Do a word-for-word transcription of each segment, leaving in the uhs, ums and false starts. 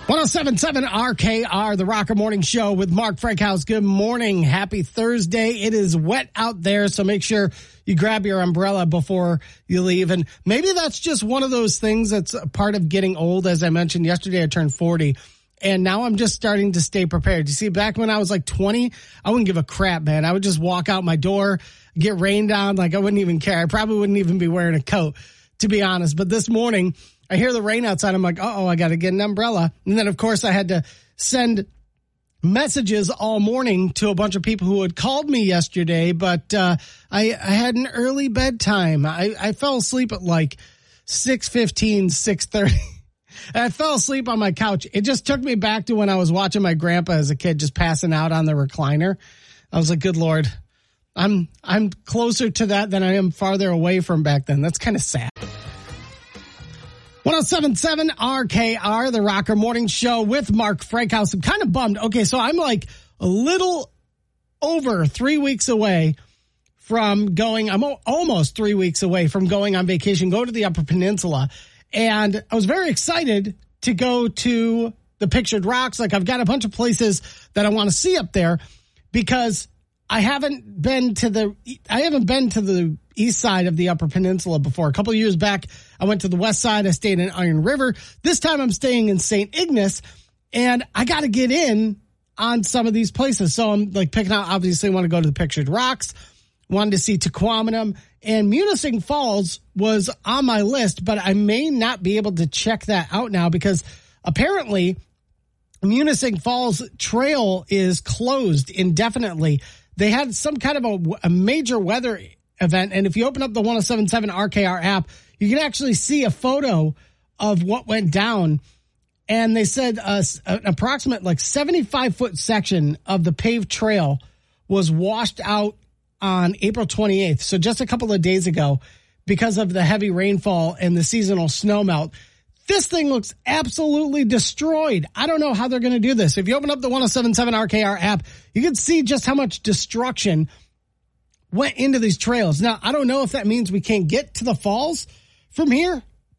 one oh seven point seven R K R, the Rocker Morning Show with Mark Frankhouse. Good morning. Happy Thursday. It is wet out there, so make sure you grab your umbrella before you leave. And maybe that's just one of those things that's a part of getting old. As I mentioned yesterday, I turned forty, and now I'm just starting to stay prepared. You see, back when I was like twenty, I wouldn't give a crap, man. I would just walk out my door, get rained on, like I wouldn't even care. I probably wouldn't even be wearing a coat, to be honest. But this morning, I hear the rain outside. I'm like, uh-oh, I got to get an umbrella. And then, of course, I had to send messages all morning to a bunch of people who had called me yesterday. But uh, I, I had an early bedtime. I, I fell asleep at like six fifteen, six thirty. I fell asleep on my couch. It just took me back to when I was watching my grandpa as a kid just passing out on the recliner. I was like, good Lord, I'm I'm closer to that than I am farther away from back then. That's kind of sad. one oh seven point seven R K R, the Rocker Morning Show with Mark Frankhouse. I'm kind of bummed. Okay, so I'm like a little over three weeks away from going, I'm almost three weeks away from going on vacation, go to the Upper Peninsula. And I was very excited to go to the Pictured Rocks. Like, I've got a bunch of places that I want to see up there because I haven't been to the, I haven't been to the east side of the Upper Peninsula before. A couple of years back, I went to the west side. I stayed in Iron River. This time I'm staying in Saint Ignace, and I got to get in on some of these places. So I'm like picking out, obviously want to go to the Pictured Rocks, wanted to see Tequamatum, and Munising Falls was on my list, but I may not be able to check that out now because apparently Munising Falls Trail is closed indefinitely. They had some kind of a, a major weather event, and if you open up the one oh seven point seven R K R app, you can actually see a photo of what went down. And they said uh, an approximate like seventy-five foot section of the paved trail was washed out on April twenty-eighth. So just a couple of days ago, because of the heavy rainfall and the seasonal snowmelt. This thing looks absolutely destroyed. I don't know how they're going to do this. If you open up the one oh seven point seven R K R app, you can see just how much destruction went into these trails. Now, I don't know if that means we can't get to the falls from here.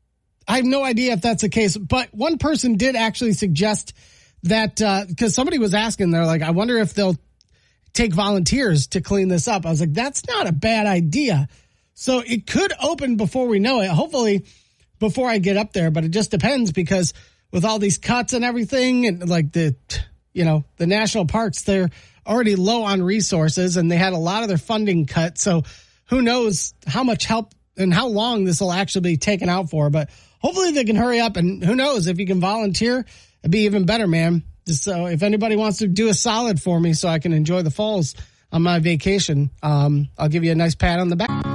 I have no idea if that's the case, but one person did actually suggest that, uh, because somebody was asking, they're like, I wonder if they'll take volunteers to clean this up. I was like, that's not a bad idea. So it could open before we know it, hopefully before I get up there, but it just depends because with all these cuts and everything and like the, you know, the national parks, they're already low on resources and they had a lot of their funding cut. So who knows how much help and how long this will actually be taken out for, but hopefully they can hurry up, and who knows if you can volunteer, it'd be even better, man. Just so if anybody wants to do a solid for me so I can enjoy the falls on my vacation, um, I'll give you a nice pat on the back.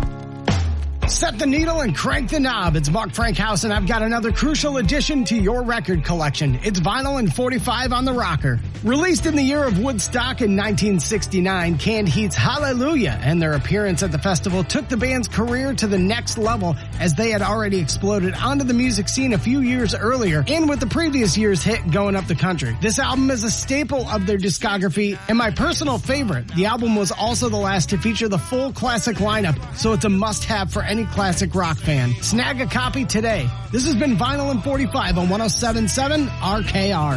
Set the needle and crank the knob. It's Mark Frankhouse, and I've got another crucial addition to your record collection. It's Vinyl and forty-five on the Rocker. Released in the year of Woodstock in nineteen sixty-nine, Canned Heat's Hallelujah and their appearance at the festival took the band's career to the next level as they had already exploded onto the music scene a few years earlier and with the previous year's hit Going Up the Country. This album is a staple of their discography and my personal favorite. The album was also the last to feature the full classic lineup, so it's a must-have for any classic rock fan. Snag a copy today. This has been Vinyl and forty-five on one oh seven point seven R K R.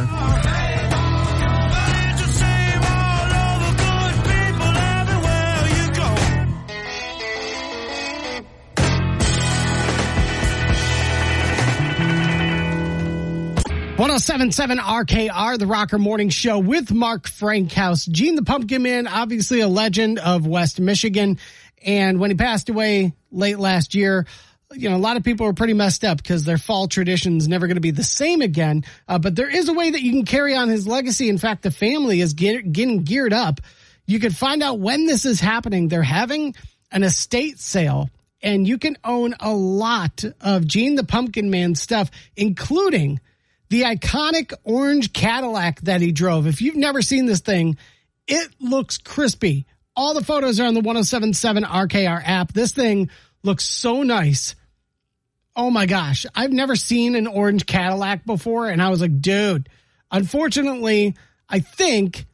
one oh seven point seven R K R, the Rocker Morning Show with Mark Frankhouse. Gene the Pumpkin Man, obviously a legend of West Michigan. And when he passed away late last year, you know, a lot of people were pretty messed up because their fall tradition's never going to be the same again. Uh, but there is a way that you can carry on his legacy. In fact, the family is get, getting geared up. You can find out when this is happening. They're having an estate sale, and you can own a lot of Gene the Pumpkin Man stuff, including the iconic orange Cadillac that he drove. If you've never seen this thing, it looks crispy. All the photos are on the one oh seven point seven R K R app. This thing looks so nice. Oh my gosh. I've never seen an orange Cadillac before. And I was like, dude, unfortunately, I think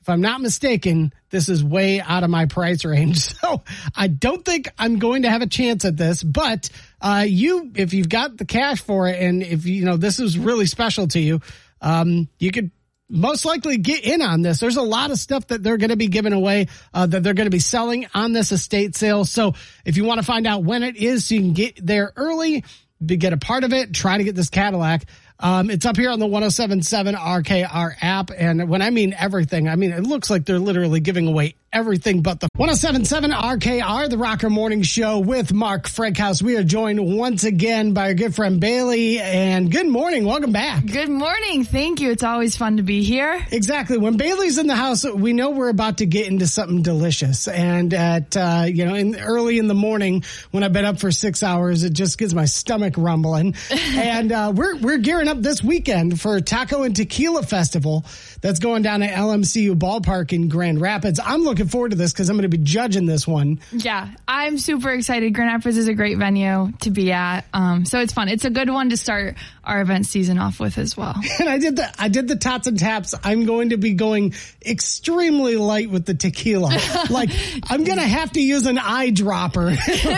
if I'm not mistaken, this is way out of my price range. So I don't think I'm going to have a chance at this, but uh, you, if you've got the cash for it, and if you know this is really special to you, um, you could most likely get in on this. There's a lot of stuff that they're going to be giving away, uh, that they're going to be selling on this estate sale. So if you want to find out when it is, so you can get there early, get a part of it, try to get this Cadillac. Um, it's up here on the one oh seven point seven R K R app. And when I mean everything, I mean, it looks like they're literally giving away everything but the one oh seven point seven R K R, the Rocker Morning Show with Mark Frankhouse. We are joined once again by our good friend Bailey. And good morning. Welcome back. Good morning. Thank you. It's always fun to be here. Exactly. When Bailey's in the house, we know we're about to get into something delicious. And at, uh, you know, in early in the morning when I've been up for six hours, it just gets my stomach rumbling. and uh, we're, we're gearing up this weekend for Taco and Tequila Festival that's going down at L M C U Ballpark in Grand Rapids. I'm looking forward to this because I'm going to be judging this one. Yeah, I'm super excited. Grand Rapids is a great venue to be at, um, so it's fun. It's a good one to start our event season off with as well. And I did the I did the tots and taps. I'm going to be going extremely light with the tequila. Like I'm going to have to use an eyedropper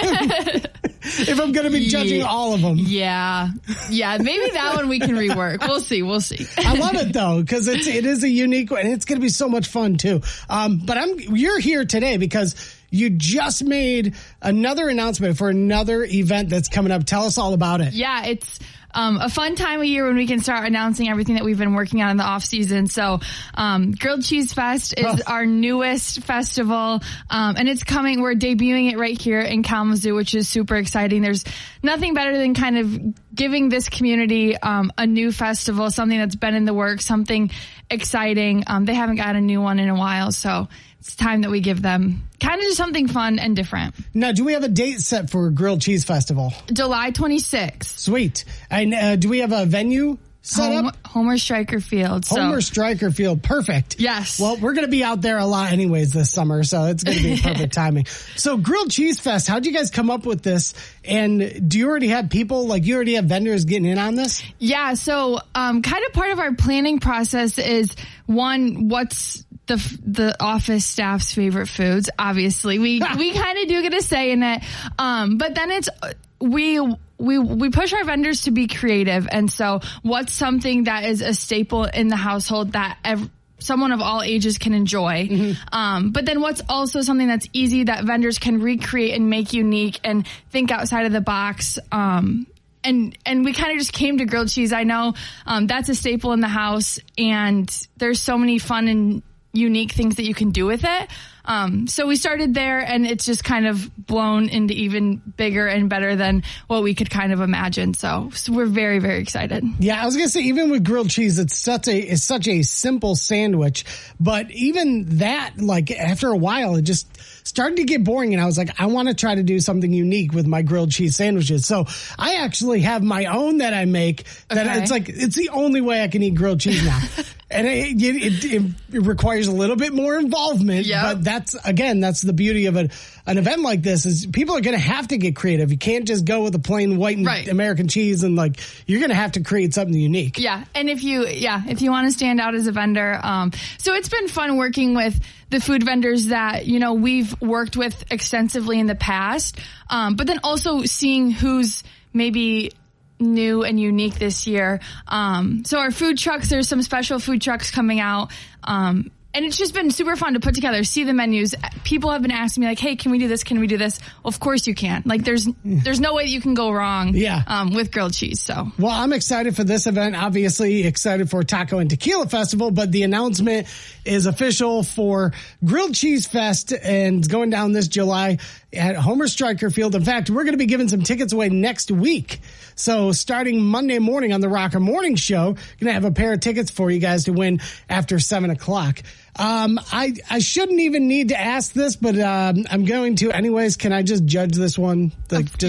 if I'm going to be judging yeah. all of them. Yeah, yeah. Maybe that one we can rework. We'll see. We'll see. I love it though because it's it is a unique one and it's going to be so much fun too. Um, but I'm you're here today because you just made another announcement for another event that's coming up. Tell us all about it. Yeah, it's um, a fun time of year when we can start announcing everything that we've been working on in the off season. So, um, Grilled Cheese Fest is oh. our newest festival, um, and it's coming. We're debuting it right here in Kalamazoo, which is super exciting. There's nothing better than kind of giving this community um, a new festival, something that's been in the works, something exciting. Um, they haven't got a new one in a while, so it's time that we give them kind of just something fun and different. Now, do we have a date set for Grilled Cheese Festival? July twenty-sixth. Sweet. And uh, do we have a venue set Homer, up? Homer Stryker Field. So. Homer Stryker Field. Perfect. Yes. Well, we're going to be out there a lot anyways this summer, so it's going to be perfect timing. So Grilled Cheese Fest, how'd you guys come up with this? And do you already have people, like you already have vendors getting in on this? Yeah. So um, kind of part of our planning process is, one, what's the the office staff's favorite foods. Obviously, we we kind of do get a say in it, um, but then it's we we we push our vendors to be creative, and so what's something that is a staple in the household that ev- someone of all ages can enjoy, mm-hmm. um, but then what's also something that's easy that vendors can recreate and make unique and think outside of the box. Um, And and we kind of just came to grilled cheese. I know um, that's a staple in the house, and there's so many fun and unique things that you can do with it. Um, so we started there, and it's just kind of blown into even bigger and better than what we could kind of imagine. So, so we're very, very excited. Yeah, I was gonna say, even with grilled cheese, it's such a it's such a simple sandwich, but even that, like after a while, it just started to get boring, and I was like, I want to try to do something unique with my grilled cheese sandwiches. So I actually have my own that I make. That okay. It's like it's the only way I can eat grilled cheese now. And it, it, it, it requires a little bit more involvement, yep. but that's, again, that's the beauty of an, an event like this is people are going to have to get creative. You can't just go with a plain white and right. American cheese, and like, you're going to have to create something unique. Yeah. And if you, yeah, if you want to stand out as a vendor, um, so it's been fun working with the food vendors that, you know, we've worked with extensively in the past. Um, but then also seeing who's maybe new and unique this year. Um, so our food trucks, there's some special food trucks coming out. Um, and it's just been super fun to put together, see the menus. People have been asking me like, hey, can we do this? Can we do this? Well, of course you can. Like there's, there's no way that you can go wrong yeah. um, with grilled cheese. So, well, I'm excited for this event, obviously excited for Taco and Tequila Festival, but the announcement is official for Grilled Cheese Fest and it's going down this July at Homer Stryker Field. In fact, we're going to be giving some tickets away next week. So starting Monday morning on the Rocker Morning Show, going to have a pair of tickets for you guys to win after seven o'clock. Um, I, I shouldn't even need to ask this, but, um, I'm going to anyways. Can I just judge this one? Like just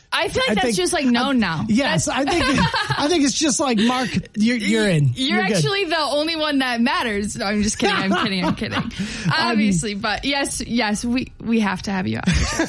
I feel like I that's think, just like known I, now. Yes, that's, I think I think it's just like, Mark, you're, you're in. You're, you're actually good. The only one that matters. No, I'm just kidding. I'm kidding. I'm kidding. Obviously, um, but yes, yes, we we have to have you on.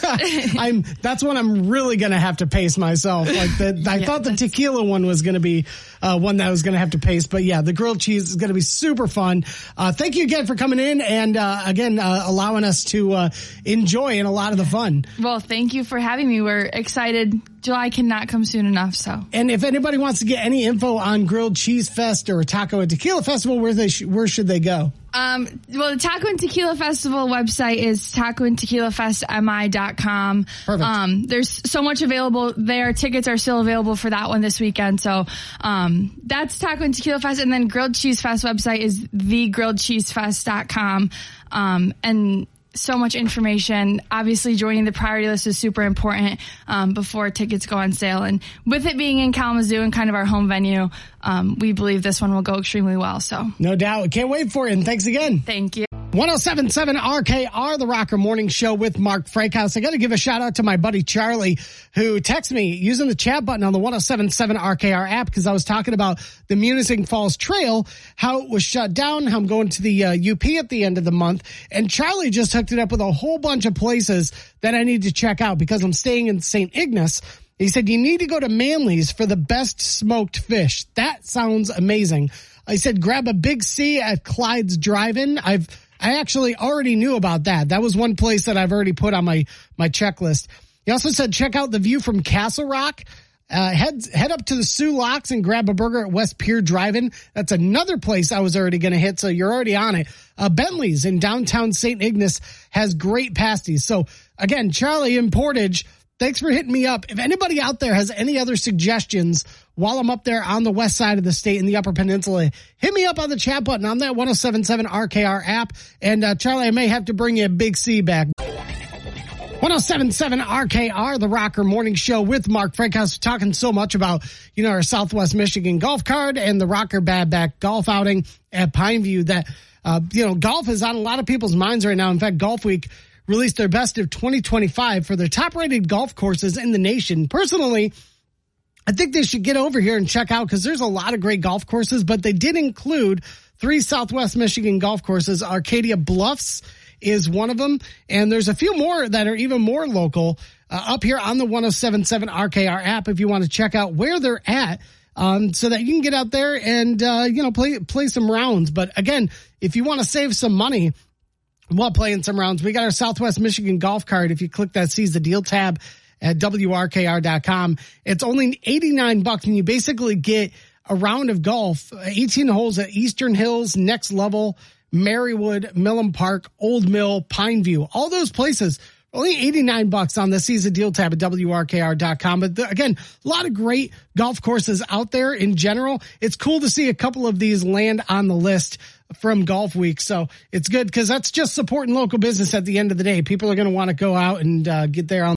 I'm. That's when I'm really going to have to pace myself. Like the, I yeah, thought the tequila one was going to be uh, one that I was going to have to pace, but yeah, the grilled cheese is going to be super fun. Uh, thank you again for coming in and uh, again uh, allowing us to uh, enjoy in a lot of the fun. Well, thank you for having me. We're excited. July cannot come soon enough. So, and if anybody wants to get any info on Grilled Cheese Fest or Taco and Tequila Festival, where they sh- where should they go? Um, well, the Taco and Tequila Festival website is taco and tequila fest m i dot com. Perfect. Um, there's so much available there. Tickets are still available for that one this weekend. So, um, that's Taco and Tequila Fest. And then Grilled Cheese Fest website is the grilled cheese fest dot com. Um, and so much information. Obviously, joining the priority list is super important um, before tickets go on sale. And with it being in Kalamazoo and kind of our home venue, um, we believe this one will go extremely well. So, no doubt. Can't wait for it. And thanks again. Thank you. one oh seven point seven R K R, the Rocker Morning Show with Mark Frakehouse. I got to give a shout out to my buddy Charlie, who texted me using the chat button on the one oh seven point seven R K R app, because I was talking about the Munising Falls Trail, how it was shut down, how I'm going to the uh, U P at the end of the month. And Charlie just hooked it up with a whole bunch of places that I need to check out because I'm staying in Saint Ignace. He said, you need to go to Manly's for the best smoked fish. That sounds amazing. I said, grab a Big C at Clyde's Drive-In. I've, I actually already knew about that. That was one place that I've already put on my, my checklist. He also said, check out the view from Castle Rock. Uh, head, head up to the Sioux Locks and grab a burger at West Pier Drive-In. That's another place I was already going to hit. So you're already on it. Uh, Bentley's in downtown Saint Ignace has great pasties. So again, Charlie in Portage, thanks for hitting me up. If anybody out there has any other suggestions while I'm up there on the west side of the state in the Upper Peninsula, hit me up on the chat button on that one oh seven point seven R K R app. And uh, Charlie, I may have to bring you a Big C back. one oh seven point seven R K R, the Rocker Morning Show with Mark Frakehouse, talking so much about, you know, our Southwest Michigan golf card and the Rocker Bad Back golf outing at Pineview that, uh, you know, golf is on a lot of people's minds right now. In fact, Golf Week released their best of twenty twenty-five for their top-rated golf courses in the nation. Personally, I think they should get over here and check out because there's a lot of great golf courses, but they did include three Southwest Michigan golf courses. Arcadia Bluffs is one of them, and there's a few more that are even more local uh, up here on the one oh seven point seven R K R app if you want to check out where they're at. Um, so that you can get out there and, uh, you know, play, play some rounds. But again, if you want to save some money while playing some rounds, we got our Southwest Michigan golf card. If you click that Seize the Deal tab at W R K R dot com, it's only eighty-nine bucks and you basically get a round of golf, eighteen holes at Eastern Hills, Next Level, Marywood, Millam Park, Old Mill, Pineview, all those places. Only eighty-nine bucks on the Seize the Deal tab at W R K R dot com. But the, again, a lot of great golf courses out there in general. It's cool to see a couple of these land on the list from Golf Week. So it's good because that's just supporting local business at the end of the day. People are going to want to go out and uh, get there on